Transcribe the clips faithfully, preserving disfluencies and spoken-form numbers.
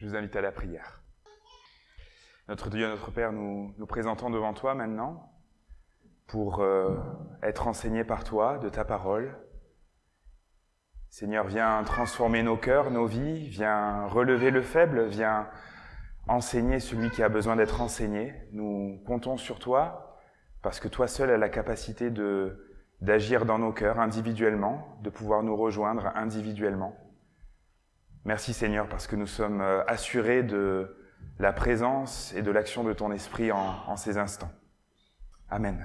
Je vous invite à la prière. Notre Dieu, notre Père, nous nous présentons devant toi maintenant pour euh, être enseignés par toi, de ta parole. Seigneur, viens transformer nos cœurs, nos vies, viens relever le faible, viens enseigner celui qui a besoin d'être enseigné. Nous comptons sur toi parce que toi seul as la capacité de, d'agir dans nos cœurs individuellement, de pouvoir nous rejoindre individuellement. Merci Seigneur parce que nous sommes assurés de la présence et de l'action de ton Esprit en, en ces instants. Amen.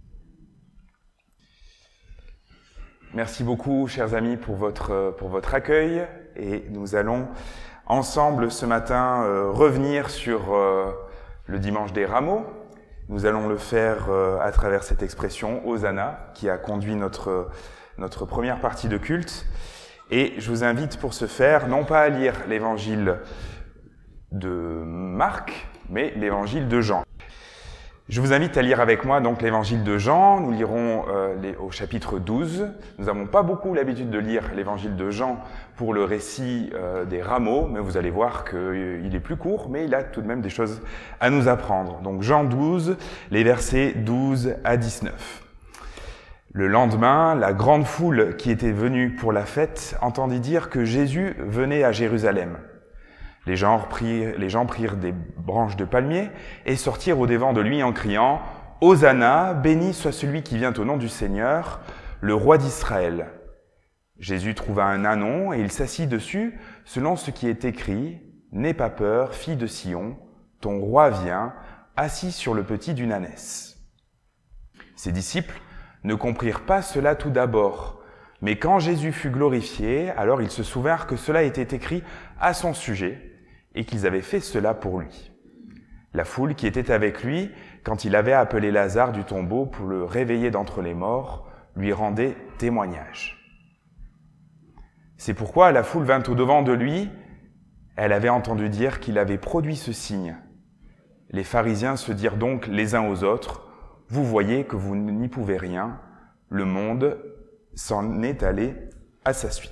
Merci beaucoup, chers amis, pour votre, pour votre accueil. Et nous allons ensemble ce matin euh, revenir sur euh, le dimanche des rameaux. Nous allons le faire euh, à travers cette expression Hosanna qui a conduit notre, notre première partie de culte. Et je vous invite pour ce faire, non pas à lire l'évangile de Marc, mais l'évangile de Jean. Je vous invite à lire avec moi donc l'évangile de Jean. Nous lirons euh, les, au chapitre douze. Nous n'avons pas beaucoup l'habitude de lire l'évangile de Jean pour le récit euh, des rameaux, mais vous allez voir qu'il euh, est plus court, mais il a tout de même des choses à nous apprendre. Donc Jean douze, les versets douze à dix-neuf. Le lendemain, la grande foule qui était venue pour la fête entendit dire que Jésus venait à Jérusalem. Les gens prirent, les gens prirent des branches de palmier et sortirent au-devant de lui en criant « Hosanna, béni soit celui qui vient au nom du Seigneur, le roi d'Israël ». Jésus trouva un ânon et il s'assit dessus, selon ce qui est écrit « N'aie pas peur, fille de Sion, ton roi vient, assis sur le petit d'une ânesse ». Ses disciples ne comprirent pas cela tout d'abord, mais quand Jésus fut glorifié, alors ils se souvinrent que cela était écrit à son sujet et qu'ils avaient fait cela pour lui. La foule qui était avec lui, quand il avait appelé Lazare du tombeau pour le réveiller d'entre les morts, lui rendait témoignage. C'est pourquoi la foule vint au-devant de lui. Elle avait entendu dire qu'il avait produit ce signe. Les pharisiens se dirent donc les uns aux autres, « Vous voyez que vous n'y pouvez rien, le monde s'en est allé à sa suite. »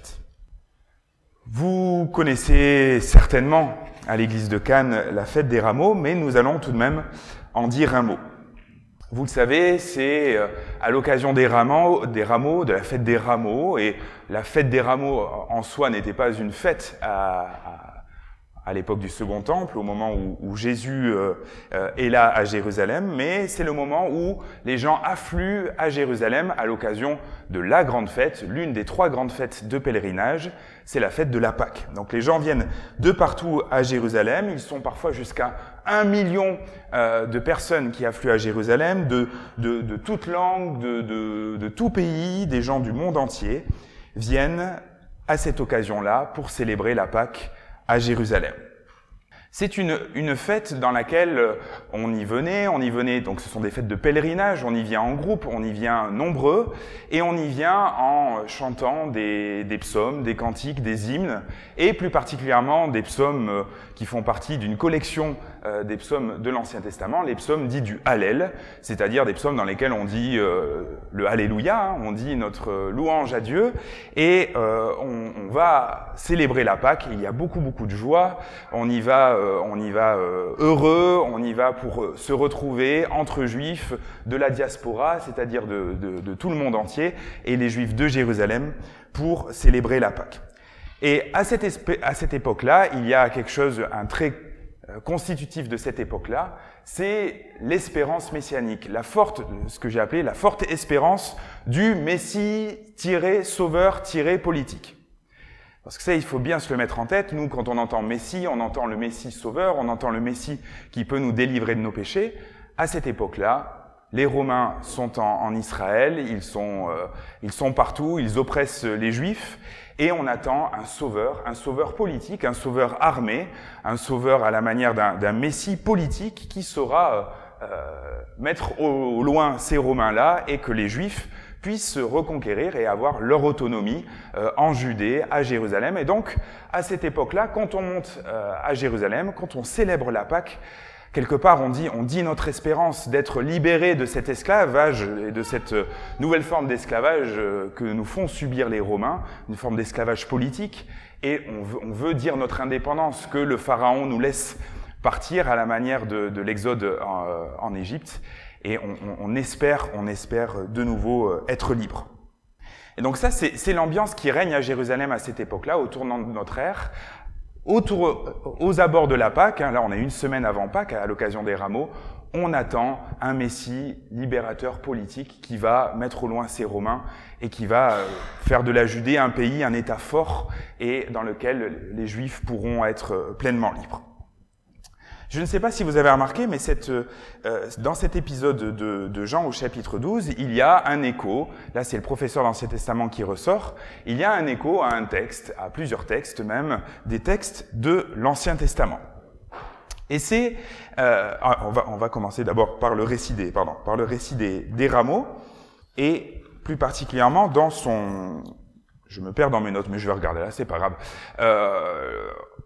Vous connaissez certainement à l'église de Cannes la fête des rameaux, mais nous allons tout de même en dire un mot. Vous le savez, c'est à l'occasion des rameaux, des rameaux, de la fête des rameaux, et la fête des rameaux en soi n'était pas une fête à, à à l'époque du Second Temple, au moment où, où Jésus euh, euh, est là à Jérusalem, mais c'est le moment où les gens affluent à Jérusalem à l'occasion de la grande fête, l'une des trois grandes fêtes de pèlerinage, c'est la fête de la Pâque. Donc les gens viennent de partout à Jérusalem, ils sont parfois jusqu'à un million euh, de personnes qui affluent à Jérusalem, de, de, de toute langue, de, de, de tout pays, des gens du monde entier viennent à cette occasion-là pour célébrer la Pâque à Jérusalem. C'est une, une fête dans laquelle on y venait, on y venait, donc ce sont des fêtes de pèlerinage, on y vient en groupe, on y vient nombreux, et on y vient en chantant des, des psaumes, des cantiques, des hymnes, et plus particulièrement des psaumes qui font partie d'une collection euh, des psaumes de l'Ancien Testament, les psaumes dits du Hallel, c'est-à-dire des psaumes dans lesquels on dit euh, le Alléluia, hein, on dit notre louange à Dieu, et euh, on, on va célébrer la Pâque, et il y a beaucoup beaucoup de joie, on y va euh, on y va euh, heureux, on y va pour euh, se retrouver entre juifs de la diaspora, c'est-à-dire de, de, de tout le monde entier, et les juifs de Jérusalem pour célébrer la Pâque. Et à cette, espé- à cette époque-là, il y a quelque chose, un trait euh, constitutif de cette époque-là, c'est l'espérance messianique, la forte, ce que j'ai appelé la forte espérance du Messie-sauveur-politique. Parce que ça, il faut bien se le mettre en tête. Nous, quand on entend Messie, on entend le Messie sauveur, on entend le Messie qui peut nous délivrer de nos péchés. À cette époque-là, les Romains sont en, en Israël, ils sont, euh, ils sont partout, ils oppressent les Juifs, et on attend un sauveur, un sauveur politique, un sauveur armé, un sauveur à la manière d'un, d'un Messie politique qui saura euh, mettre au, au loin ces Romains-là et que les Juifs puissent se reconquérir et avoir leur autonomie euh, en Judée, à Jérusalem. Et donc, à cette époque-là, quand on monte euh, à Jérusalem, quand on célèbre la Pâque, quelque part, on dit, on dit notre espérance d'être libéré de cet esclavage et de cette nouvelle forme d'esclavage que nous font subir les Romains, une forme d'esclavage politique. et on veut, on veut dire notre indépendance, que le pharaon nous laisse partir à la manière de, de l'exode en, en Égypte, et on, on, espère, on espère de nouveau être libre. Et donc ça, c'est, c'est l'ambiance qui règne à Jérusalem à cette époque-là, au tournant de notre ère, autour, aux abords de la Pâque. Hein, là, on est une semaine avant Pâques, à l'occasion des Rameaux. On attend un Messie libérateur politique qui va mettre au loin ces Romains et qui va faire de la Judée un pays, un État fort et dans lequel les Juifs pourront être pleinement libres. Je ne sais pas si vous avez remarqué, mais cette, euh, dans cet épisode de, de Jean au chapitre douze, il y a un écho, là c'est le professeur d'Ancien Testament qui ressort, il y a un écho à un texte, à plusieurs textes même, des textes de l'Ancien Testament. Et c'est, euh, on va, on va commencer d'abord par le récit des, pardon, par le récit des, des Rameaux, et plus particulièrement dans son, je me perds dans mes notes, mais je vais regarder là, c'est pas grave. Euh,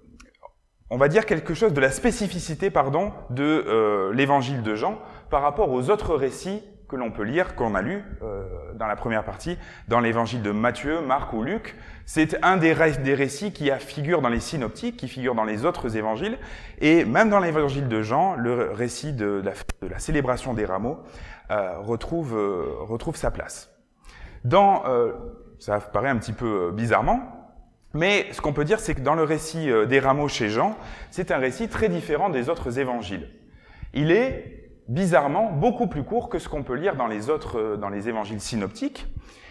on va dire quelque chose de la spécificité, pardon, de euh, l'évangile de Jean par rapport aux autres récits que l'on peut lire, qu'on a lu euh, dans la première partie, dans l'évangile de Matthieu, Marc ou Luc. C'est un des, ré- des récits qui a, figure dans les synoptiques, qui figure dans les autres évangiles, et même dans l'évangile de Jean, le récit de la, de la célébration des Rameaux euh, retrouve, euh, retrouve sa place. Dans, euh, ça paraît un petit peu bizarrement, mais ce qu'on peut dire, c'est que dans le récit des Rameaux chez Jean, c'est un récit très différent des autres évangiles. Il est bizarrement beaucoup plus court que ce qu'on peut lire dans les autres, dans les évangiles synoptiques.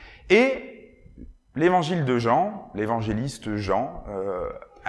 Et l'évangile de Jean, l'évangéliste Jean, euh,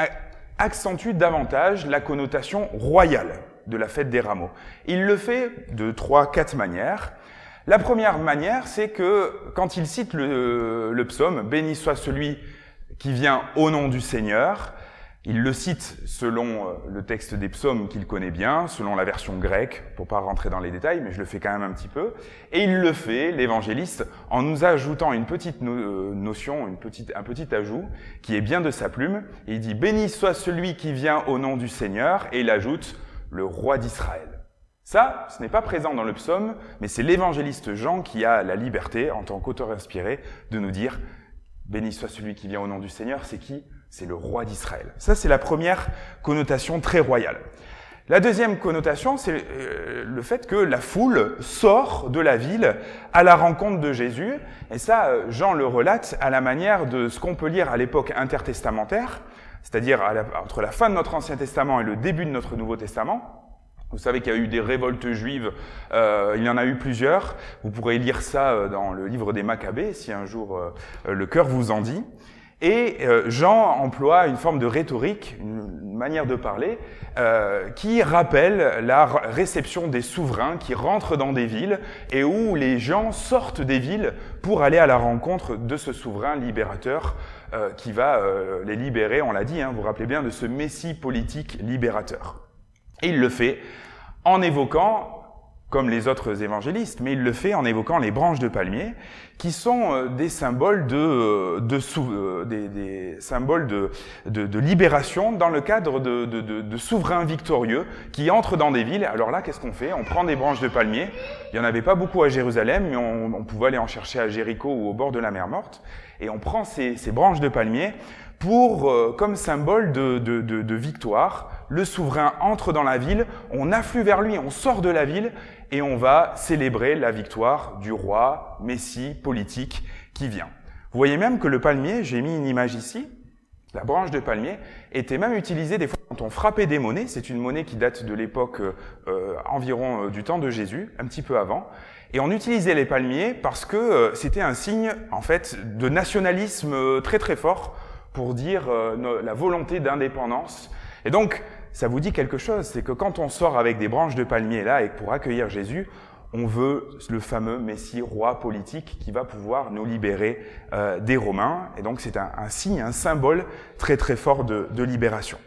accentue davantage la connotation royale de la fête des Rameaux. Il le fait de trois, quatre manières. La première manière, c'est que quand il cite le, le psaume « Béni soit celui qui vient au nom du Seigneur », il le cite selon le texte des psaumes qu'il connaît bien, selon la version grecque, pour pas rentrer dans les détails, mais je le fais quand même un petit peu. Et il le fait, l'évangéliste, en nous ajoutant une petite no- notion, une petite, un petit ajout, qui est bien de sa plume. Il dit « Béni soit celui qui vient au nom du Seigneur », et il ajoute « le roi d'Israël ». Ça, ce n'est pas présent dans le psaume, mais c'est l'évangéliste Jean qui a la liberté, en tant qu'auteur inspiré, de nous dire « Béni soit celui qui vient au nom du Seigneur », c'est qui ? C'est le roi d'Israël. Ça, c'est la première connotation très royale. La deuxième connotation, c'est euh, le fait que la foule sort de la ville à la rencontre de Jésus. Et ça, Jean le relate à la manière de ce qu'on peut lire à l'époque intertestamentaire, c'est-à-dire à la, entre la fin de notre Ancien Testament et le début de notre Nouveau Testament. Vous savez qu'il y a eu des révoltes juives, euh, il y en a eu plusieurs. Vous pourrez lire ça dans le livre des Maccabées, si un jour euh, le cœur vous en dit. Et euh, Jean emploie une forme de rhétorique, une manière de parler, euh, qui rappelle la réception des souverains qui rentrent dans des villes et où les gens sortent des villes pour aller à la rencontre de ce souverain libérateur euh, qui va euh, les libérer, on l'a dit, hein, vous vous rappelez bien, de ce messie politique libérateur. Et il le fait en évoquant, comme les autres évangélistes, mais il le fait en évoquant les branches de palmier, qui sont euh, des symboles de, de sou, euh, des, des symboles de, de, de libération dans le cadre de, de, de, de souverains victorieux qui entrent dans des villes. Alors là, qu'est-ce qu'on fait ? On prend des branches de palmier. Il y en avait pas beaucoup à Jérusalem, mais on, on pouvait aller en chercher à Jéricho ou au bord de la mer Morte. Et on prend ces, ces branches de palmier pour, euh, comme symbole de, de, de, de victoire. Le souverain entre dans la ville, on afflue vers lui, on sort de la ville et on va célébrer la victoire du roi, messie, politique qui vient. Vous voyez même que le palmier, j'ai mis une image ici, la branche de palmier, était même utilisée des fois quand on frappait des monnaies. C'est une monnaie qui date de l'époque euh, environ euh, du temps de Jésus, un petit peu avant. Et on utilisait les palmiers parce que euh, c'était un signe en fait de nationalisme euh, très très fort pour dire euh, la volonté d'indépendance. Et donc, ça vous dit quelque chose, c'est que quand on sort avec des branches de palmier là et pour accueillir Jésus, on veut le fameux Messie roi politique qui va pouvoir nous libérer euh, des Romains. Et donc c'est un, un signe, un symbole très très fort de, de libération.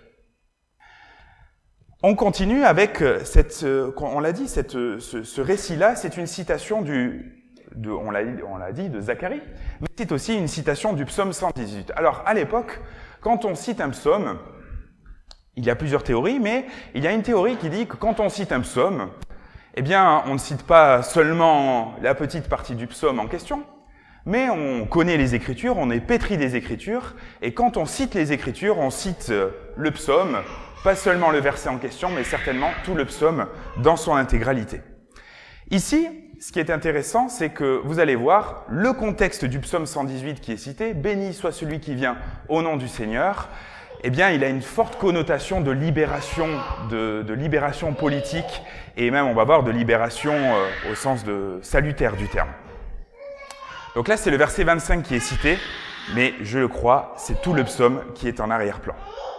On continue avec cette, on l'a dit, cette, ce, ce récit-là, c'est une citation du, de, on l'a, on l'a dit, de Zacharie, mais c'est aussi une citation du psaume cent dix-huit. Alors à l'époque, quand on cite un psaume, il y a plusieurs théories, mais il y a une théorie qui dit que quand on cite un psaume, eh bien, on ne cite pas seulement la petite partie du psaume en question, mais on connaît les Écritures, on est pétri des Écritures, et quand on cite les Écritures, on cite le psaume, pas seulement le verset en question, mais certainement tout le psaume dans son intégralité. Ici, ce qui est intéressant, c'est que vous allez voir le contexte du psaume cent dix-huit qui est cité, « Béni soit celui qui vient au nom du Seigneur », eh bien, il a une forte connotation de libération, de, de libération politique, et même, on va voir, de libération euh, au sens de salutaire du terme. Donc là, c'est le verset vingt-cinq qui est cité, mais je le crois, c'est tout le psaume qui est en arrière-plan.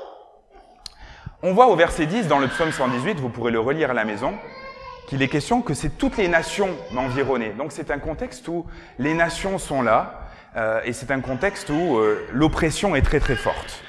On voit au verset dix, dans le psaume cent dix-huit, vous pourrez le relire à la maison, qu'il est question que c'est toutes les nations m'environnaient. Donc c'est un contexte où les nations sont là, euh, et c'est un contexte où euh, l'oppression est très très forte.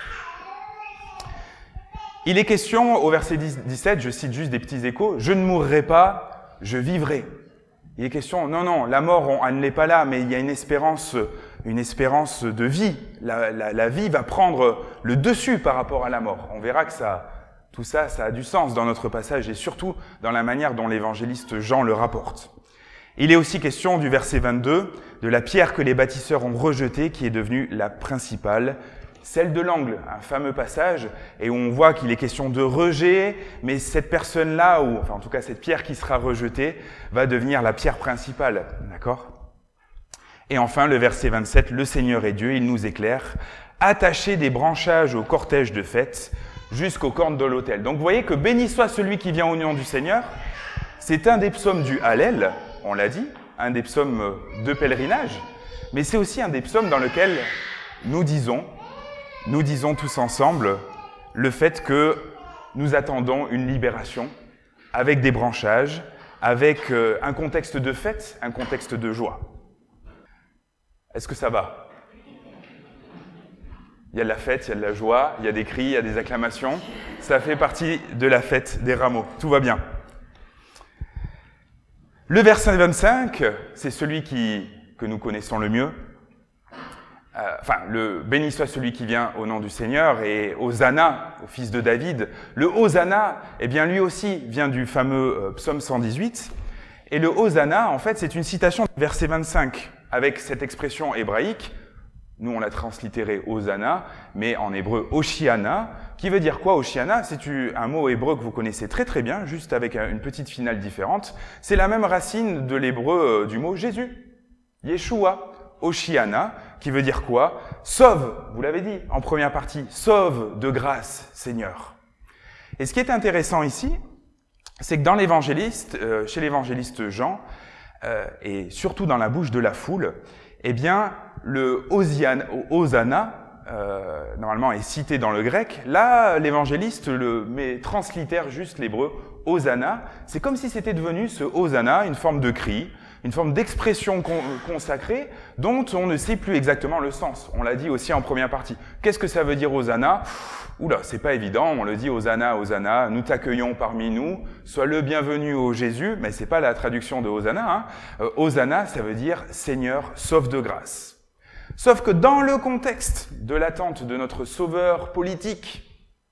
Il est question, au verset dix-sept, je cite juste des petits échos, « Je ne mourrai pas, je vivrai ». Il est question, non, non, la mort, on, elle ne l'est pas là, mais il y a une espérance, une espérance de vie. La, la, la vie va prendre le dessus par rapport à la mort. On verra que ça, tout ça, ça a du sens dans notre passage et surtout dans la manière dont l'évangéliste Jean le rapporte. Il est aussi question du verset vingt-deux, de la pierre que les bâtisseurs ont rejetée, qui est devenue la principale, celle de l'angle, un fameux passage, et où on voit qu'il est question de rejet, mais cette personne-là, ou enfin en tout cas cette pierre qui sera rejetée, va devenir la pierre principale, d'accord ? Et enfin, le verset vingt-sept, « Le Seigneur est Dieu, il nous éclaire, attaché des branchages au cortège de fête, jusqu'aux cornes de l'autel. » Donc vous voyez que « Béni soit celui qui vient au nom du Seigneur », c'est un des psaumes du Hallel, on l'a dit, un des psaumes de pèlerinage, mais c'est aussi un des psaumes dans lequel nous disons, nous disons tous ensemble le fait que nous attendons une libération avec des branchages, avec un contexte de fête, un contexte de joie. Est-ce que ça va ? Il y a de la fête, il y a de la joie, il y a des cris, il y a des acclamations. Ça fait partie de la fête des rameaux. Tout va bien. Le verset vingt-cinq, c'est celui qui, que nous connaissons le mieux. Euh, enfin, le « Béni soit celui qui vient au nom du Seigneur » et « Hosanna » au fils de David. Le « Hosanna », eh bien, lui aussi vient du fameux euh, psaume cent dix-huit. Et le « Hosanna », en fait, c'est une citation du verset vingt-cinq avec cette expression hébraïque. Nous, on l'a translittéré « Hosanna », mais en hébreu « Hoshiana », qui veut dire quoi, Hoshiana ? C'est un mot hébreu que vous connaissez très très bien, juste avec une petite finale différente. C'est la même racine de l'hébreu euh, du mot « Jésus », Yeshua. Hoshiana, qui veut dire quoi ? Sauve, vous l'avez dit en première partie, sauve de grâce, Seigneur. Et ce qui est intéressant ici, c'est que dans l'évangéliste, euh, chez l'évangéliste Jean, euh, et surtout dans la bouche de la foule, eh bien, le Hosiana, Hosanna, euh, normalement est cité dans le grec. Là, l'évangéliste le met translittère juste l'hébreu Hosanna. C'est comme si c'était devenu ce Hosanna, une forme de cri, une forme d'expression con- consacrée dont on ne sait plus exactement le sens. On l'a dit aussi en première partie. Qu'est-ce que ça veut dire Hosanna ? Oula, c'est pas évident, on le dit Hosanna, Hosanna, nous t'accueillons parmi nous, sois le bienvenu au Jésus, mais c'est pas la traduction de Hosanna. Hein. Euh, Hosanna, ça veut dire Seigneur, sauve de grâce. Sauf que dans le contexte de l'attente de notre sauveur politique,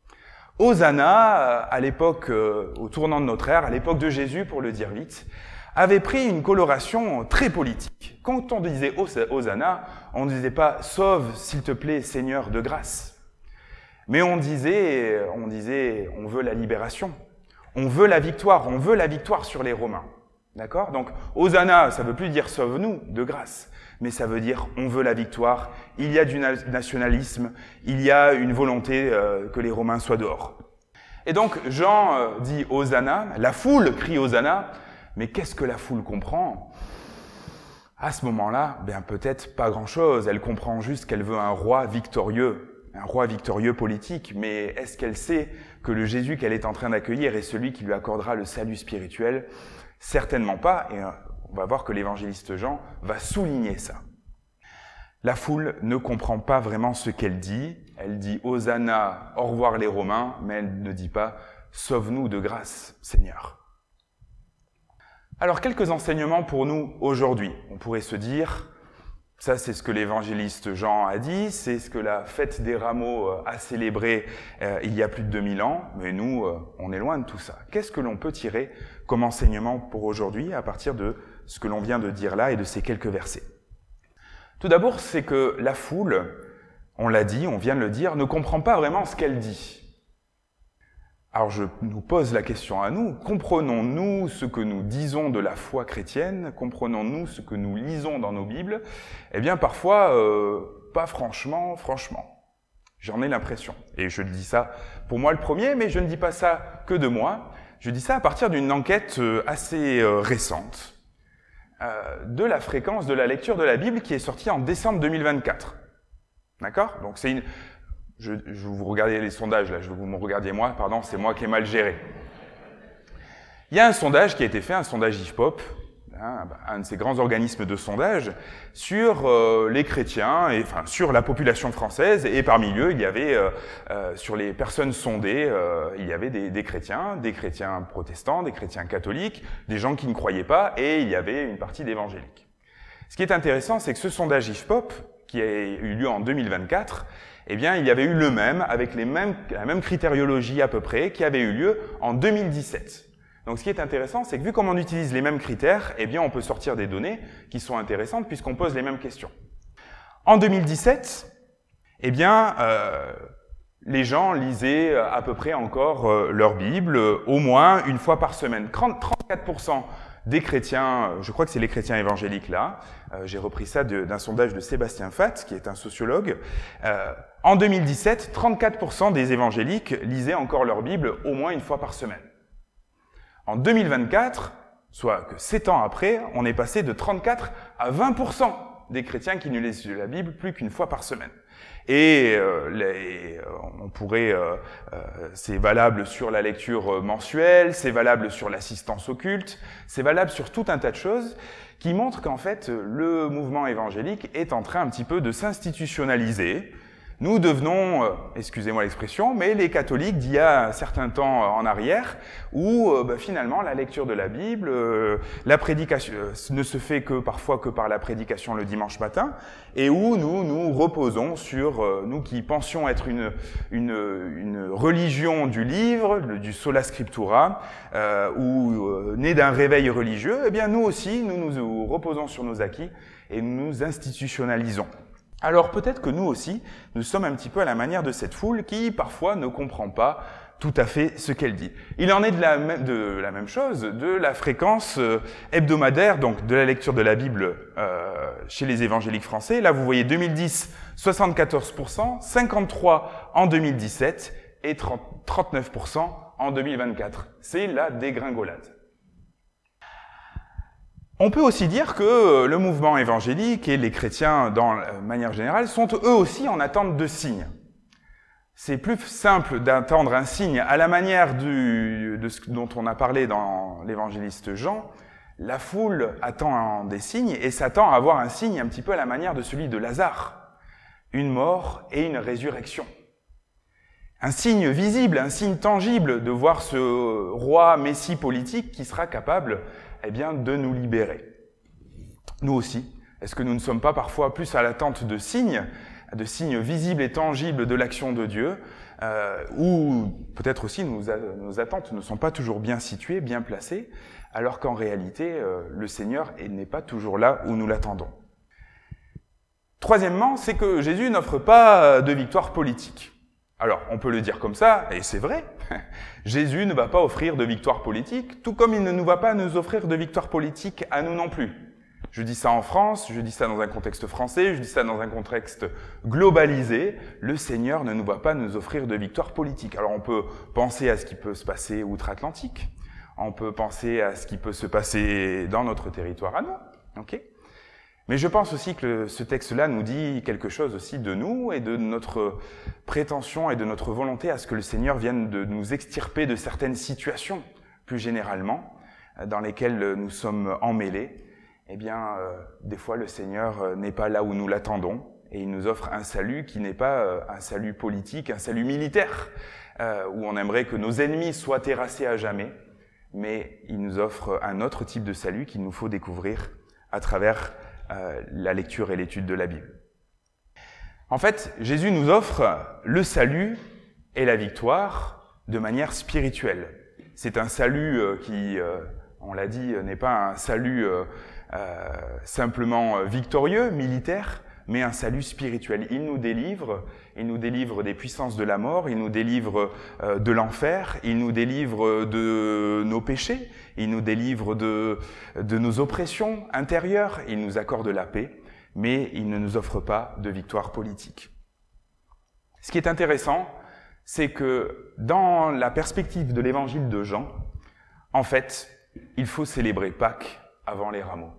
Hosanna, à l'époque, euh, au tournant de notre ère, à l'époque de Jésus, pour le dire vite, avait pris une coloration très politique. Quand on disait Hosanna, on ne disait pas « Sauve, s'il te plaît, Seigneur de grâce ». Mais on disait, on disait, on veut la libération, on veut la victoire, on veut la victoire sur les Romains. D'accord ? Donc, Hosanna, ça veut plus dire « Sauve-nous de grâce », mais ça veut dire « On veut la victoire », il y a du nationalisme, il y a une volonté euh, que les Romains soient dehors. Et donc, Jean euh, dit « Hosanna », la foule crie « Hosanna », mais qu'est-ce que la foule comprend ? À ce moment-là, ben peut-être pas grand-chose. Elle comprend juste qu'elle veut un roi victorieux, un roi victorieux politique. Mais est-ce qu'elle sait que le Jésus qu'elle est en train d'accueillir est celui qui lui accordera le salut spirituel ? Certainement pas. Et on va voir que l'évangéliste Jean va souligner ça. La foule ne comprend pas vraiment ce qu'elle dit. Elle dit « Hosanna, au revoir les Romains », mais elle ne dit pas « Sauve-nous de grâce, Seigneur ». Alors, quelques enseignements pour nous aujourd'hui. On pourrait se dire, ça c'est ce que l'évangéliste Jean a dit, c'est ce que la fête des rameaux a célébré euh, il y a plus de deux mille ans, mais nous, euh, on est loin de tout ça. Qu'est-ce que l'on peut tirer comme enseignement pour aujourd'hui à partir de ce que l'on vient de dire là et de ces quelques versets ? Tout d'abord, c'est que la foule, on l'a dit, on vient de le dire, ne comprend pas vraiment ce qu'elle dit. Alors je nous pose la question à nous, comprenons-nous ce que nous disons de la foi chrétienne? Comprenons-nous ce que nous lisons dans nos Bibles? Eh bien parfois, euh, pas franchement, franchement. J'en ai l'impression. Et je dis ça pour moi le premier, mais je ne dis pas ça que de moi. Je dis ça à partir d'une enquête assez euh, récente euh, de la fréquence de la lecture de la Bible qui est sortie en décembre deux mille vingt-quatre. D'accord? Donc c'est une... Je, je vous regardez les sondages, là, je veux que vous me regardiez moi, pardon, c'est moi qui ai mal géré. Il y a un sondage qui a été fait, un sondage I F P O P, hein, un de ces grands organismes de sondage, sur euh, les chrétiens, et, enfin sur la population française, et parmi eux, il y avait, euh, euh, sur les personnes sondées, euh, il y avait des, des chrétiens, des chrétiens protestants, des chrétiens catholiques, des gens qui ne croyaient pas, et il y avait une partie d'évangéliques. Ce qui est intéressant, c'est que ce sondage I F P O P, qui a eu lieu en deux mille vingt-quatre, eh bien, il y avait eu le même, avec les mêmes, la même critériologie à peu près, qui avait eu lieu en deux mille dix-sept. Donc, ce qui est intéressant, c'est que vu comme on utilise les mêmes critères, eh bien, on peut sortir des données qui sont intéressantes puisqu'on pose les mêmes questions. En deux mille dix-sept, eh bien, euh, les gens lisaient à peu près encore euh, leur Bible, euh, au moins une fois par semaine. trente-quatre pour cent des chrétiens, je crois que c'est les chrétiens évangéliques là, euh, j'ai repris ça de, d'un sondage de Sébastien Fath, qui est un sociologue. Euh, en deux mille dix-sept, trente-quatre pour cent des évangéliques lisaient encore leur Bible au moins une fois par semaine. En deux mille vingt-quatre, soit que sept ans après, on est passé de trente-quatre à vingt pour cent des chrétiens qui ne lisent la Bible plus qu'une fois par semaine. Et euh, les, euh, on pourrait, euh, euh, c'est valable sur la lecture mensuelle, c'est valable sur l'assistance au culte, c'est valable sur tout un tas de choses qui montrent qu'en fait le mouvement évangélique est en train un petit peu de s'institutionnaliser. Nous devenons, euh, excusez-moi l'expression, mais les catholiques d'il y a un certain temps euh, en arrière, où euh, bah, finalement la lecture de la Bible, euh, la prédication euh, ne se fait que parfois que par la prédication le dimanche matin, et où nous nous reposons sur, euh, nous qui pensions être une, une, une religion du livre, le, du sola scriptura, euh, ou euh, né d'un réveil religieux, eh bien nous aussi nous nous reposons sur nos acquis et nous nous institutionnalisons. Alors peut-être que nous aussi, nous sommes un petit peu à la manière de cette foule qui, parfois, ne comprend pas tout à fait ce qu'elle dit. Il en est de la même, de la même chose, de la fréquence hebdomadaire, donc de la lecture de la Bible euh, chez les évangéliques français. Là, vous voyez deux mille dix, soixante-quatorze pour cent, cinquante-trois pour cent en deux mille dix-sept et trente, trente-neuf pour cent en deux mille vingt-quatre. C'est la dégringolade. On peut aussi dire que le mouvement évangélique et les chrétiens, dans la manière générale, sont eux aussi en attente de signes. C'est plus simple d'attendre un signe à la manière du, de ce dont on a parlé dans l'évangéliste Jean. La foule attend des signes et s'attend à avoir un signe un petit peu à la manière de celui de Lazare. Une mort et une résurrection. Un signe visible, un signe tangible de voir ce roi messie politique qui sera capable eh bien, de nous libérer. Nous aussi, est-ce que nous ne sommes pas parfois plus à l'attente de signes, de signes visibles et tangibles de l'action de Dieu, euh, ou peut-être aussi nos, nos attentes ne sont pas toujours bien situées, bien placées, alors qu'en réalité, euh, le Seigneur n'est pas toujours là où nous l'attendons. Troisièmement, c'est que Jésus n'offre pas de victoire politique. Alors, on peut le dire comme ça, et c'est vrai. Jésus ne va pas offrir de victoire politique, tout comme il ne nous va pas nous offrir de victoire politique à nous non plus. Je dis ça en France, je dis ça dans un contexte français, je dis ça dans un contexte globalisé. Le Seigneur ne nous va pas nous offrir de victoire politique. Alors, on peut penser à ce qui peut se passer outre-Atlantique. On peut penser à ce qui peut se passer dans notre territoire à nous. Ok ? Mais je pense aussi que ce texte-là nous dit quelque chose aussi de nous et de notre prétention et de notre volonté à ce que le Seigneur vienne de nous extirper de certaines situations, plus généralement, dans lesquelles nous sommes emmêlés. Eh bien, euh, des fois, le Seigneur n'est pas là où nous l'attendons et il nous offre un salut qui n'est pas euh, un salut politique, un salut militaire, euh, où on aimerait que nos ennemis soient terrassés à jamais, mais il nous offre un autre type de salut qu'il nous faut découvrir à travers Euh, la lecture et l'étude de la Bible. En fait, Jésus nous offre le salut et la victoire de manière spirituelle. C'est un salut euh, qui, euh, on l'a dit, n'est pas un salut euh, euh, simplement victorieux, militaire, mais un salut spirituel. Il nous délivre, il nous délivre des puissances de la mort, il nous délivre euh, de l'enfer, il nous délivre de nos péchés, il nous délivre de, de nos oppressions intérieures, il nous accorde la paix, mais il ne nous offre pas de victoire politique. Ce qui est intéressant, c'est que dans la perspective de l'évangile de Jean, en fait, il faut célébrer Pâques avant les rameaux.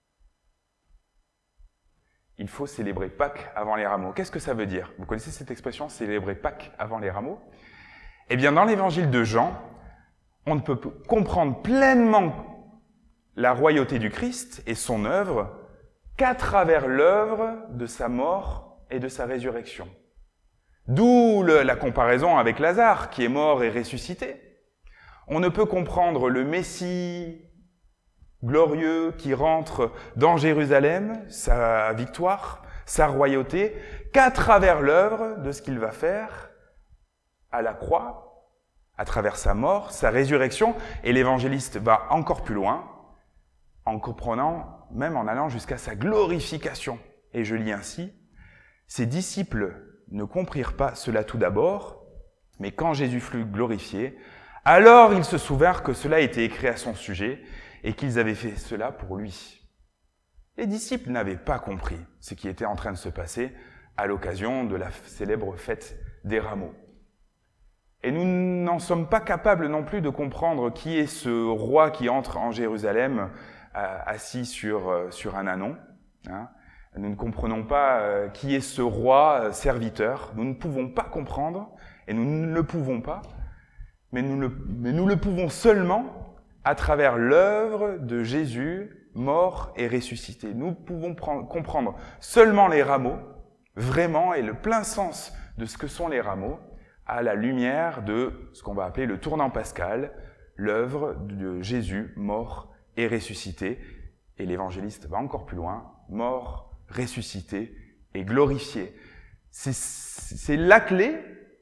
Il faut célébrer Pâques avant les rameaux. Qu'est-ce que ça veut dire? Vous connaissez cette expression, célébrer Pâques avant les rameaux? Eh bien, dans l'évangile de Jean, on ne peut comprendre pleinement la royauté du Christ et son œuvre qu'à travers l'œuvre de sa mort et de sa résurrection. D'où le, la comparaison avec Lazare, qui est mort et ressuscité. On ne peut comprendre le Messie glorieux qui rentre dans Jérusalem, sa victoire, sa royauté, qu'à travers l'œuvre de ce qu'il va faire à la croix, à travers sa mort, sa résurrection. Et l'évangéliste va encore plus loin, en comprenant, même en allant jusqu'à sa glorification. Et je lis ainsi, « Ses disciples ne comprirent pas cela tout d'abord, mais quand Jésus fut glorifié, alors ils se souvinrent que cela était écrit à son sujet et qu'ils avaient fait cela pour lui. » Les disciples n'avaient pas compris ce qui était en train de se passer à l'occasion de la célèbre fête des rameaux. Et nous n'en sommes pas capables non plus de comprendre qui est ce roi qui entre en Jérusalem euh, assis sur, euh, sur un ânon. Hein. Nous ne comprenons pas euh, qui est ce roi euh, serviteur. Nous ne pouvons pas comprendre, et nous ne le pouvons pas, mais nous le, mais nous le pouvons seulement à travers l'œuvre de Jésus, mort et ressuscité. Nous pouvons prendre, comprendre seulement les rameaux, vraiment, et le plein sens de ce que sont les rameaux, à la lumière de ce qu'on va appeler le tournant pascal, l'œuvre de Jésus, mort et ressuscité. Et l'évangéliste va encore plus loin, mort, ressuscité et glorifié. C'est, c'est la clé.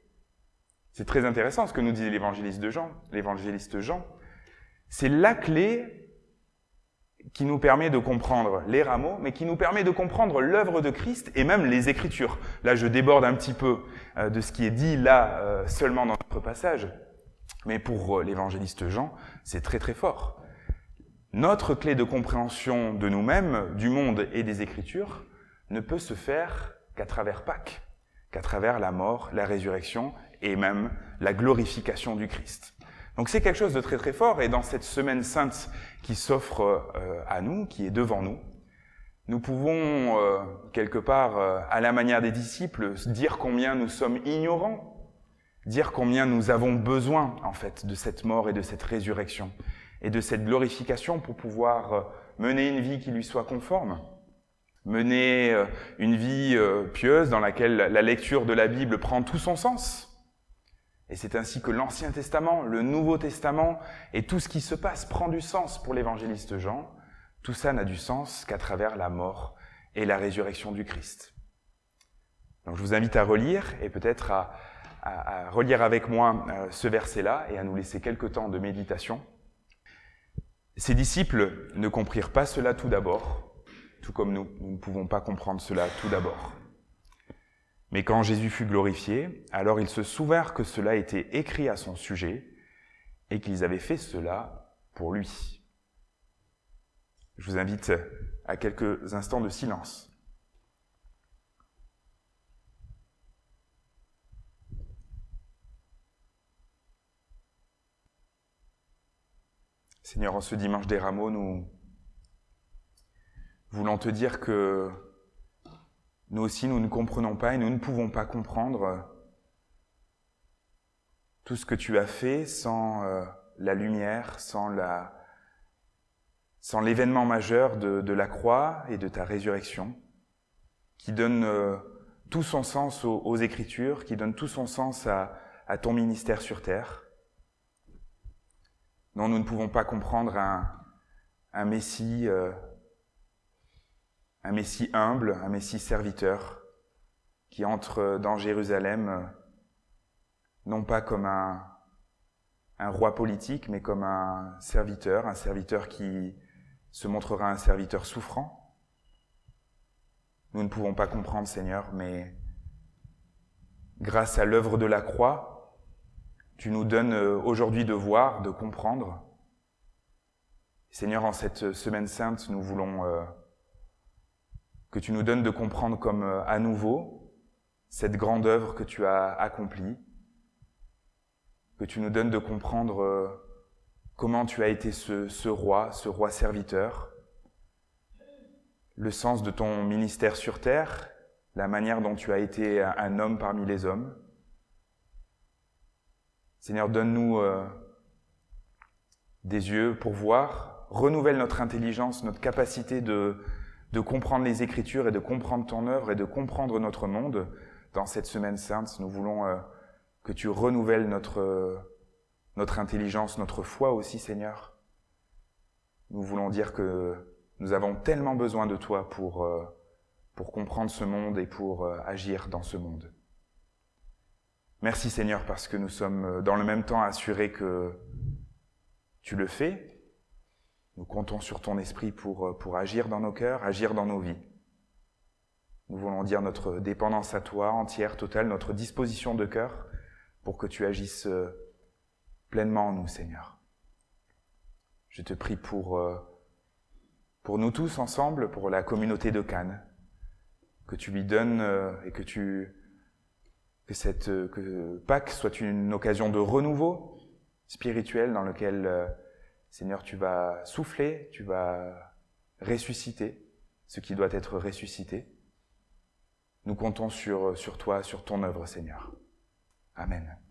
C'est très intéressant ce que nous dit l'évangéliste de Jean, l'évangéliste Jean. C'est la clé qui nous permet de comprendre les rameaux, mais qui nous permet de comprendre l'œuvre de Christ et même les Écritures. Là, je déborde un petit peu euh, de ce qui est dit là euh, seulement dans notre passage, mais pour euh, l'évangéliste Jean, c'est très très fort. Notre clé de compréhension de nous-mêmes, du monde et des Écritures, ne peut se faire qu'à travers Pâques, qu'à travers la mort, la résurrection et même la glorification du Christ. Donc c'est quelque chose de très très fort, et dans cette semaine sainte qui s'offre euh, à nous, qui est devant nous, nous pouvons euh, quelque part, euh, à la manière des disciples, dire combien nous sommes ignorants, dire combien nous avons besoin en fait de cette mort et de cette résurrection, et de cette glorification pour pouvoir mener une vie qui lui soit conforme, mener une vie pieuse dans laquelle la lecture de la Bible prend tout son sens. Et c'est ainsi que l'Ancien Testament, le Nouveau Testament et tout ce qui se passe prend du sens pour l'évangéliste Jean. Tout ça n'a du sens qu'à travers la mort et la résurrection du Christ. Donc je vous invite à relire et peut-être à, à, à relire avec moi ce verset-là et à nous laisser quelque temps de méditation. Ses disciples ne comprirent pas cela tout d'abord, tout comme nous, nous ne pouvons pas comprendre cela tout d'abord. Mais quand Jésus fut glorifié, alors ils se souvinrent que cela était écrit à son sujet et qu'ils avaient fait cela pour lui. Je vous invite à quelques instants de silence. Seigneur, en ce dimanche des rameaux, nous voulons te dire que nous aussi, nous ne comprenons pas et nous ne pouvons pas comprendre tout ce que tu as fait sans euh, la lumière, sans, la, sans l'événement majeur de, de la croix et de ta résurrection, qui donne euh, tout son sens aux, aux Écritures, qui donne tout son sens à, à ton ministère sur terre. Non, nous ne pouvons pas comprendre un, un Messie, euh, un Messie humble, un Messie serviteur, qui entre dans Jérusalem, euh, non pas comme un, un roi politique, mais comme un serviteur, un serviteur qui se montrera un serviteur souffrant, nous ne pouvons pas comprendre, Seigneur, mais grâce à l'œuvre de la croix, tu nous donnes aujourd'hui de voir, de comprendre. Seigneur, en cette semaine sainte, nous voulons euh, que tu nous donnes de comprendre comme euh, à nouveau cette grande œuvre que tu as accomplie, que tu nous donnes de comprendre euh, comment tu as été ce, ce roi, ce roi serviteur, le sens de ton ministère sur terre, la manière dont tu as été un, un homme parmi les hommes. Seigneur, donne-nous euh, des yeux pour voir, renouvelle notre intelligence, notre capacité de, de comprendre les Écritures et de comprendre ton œuvre et de comprendre notre monde. Dans cette semaine sainte, nous voulons euh, que tu renouvelles notre, euh, notre intelligence, notre foi aussi, Seigneur. Nous voulons dire que nous avons tellement besoin de toi pour, euh, pour comprendre ce monde et pour euh, agir dans ce monde. Merci, Seigneur, parce que nous sommes dans le même temps assurés que tu le fais. Nous comptons sur ton esprit pour, pour agir dans nos cœurs, agir dans nos vies. Nous voulons dire notre dépendance à toi, entière, totale, notre disposition de cœur, pour que tu agisses pleinement en nous, Seigneur. Je te prie pour, pour nous tous ensemble, pour la communauté de Cannes, que tu lui donnes et que, tu, que, cette, que Pâques soit une occasion de renouveau spirituel dans lequel, Seigneur, tu vas souffler, tu vas ressusciter ce qui doit être ressuscité. Nous comptons sur, sur toi, sur ton œuvre, Seigneur. Amen.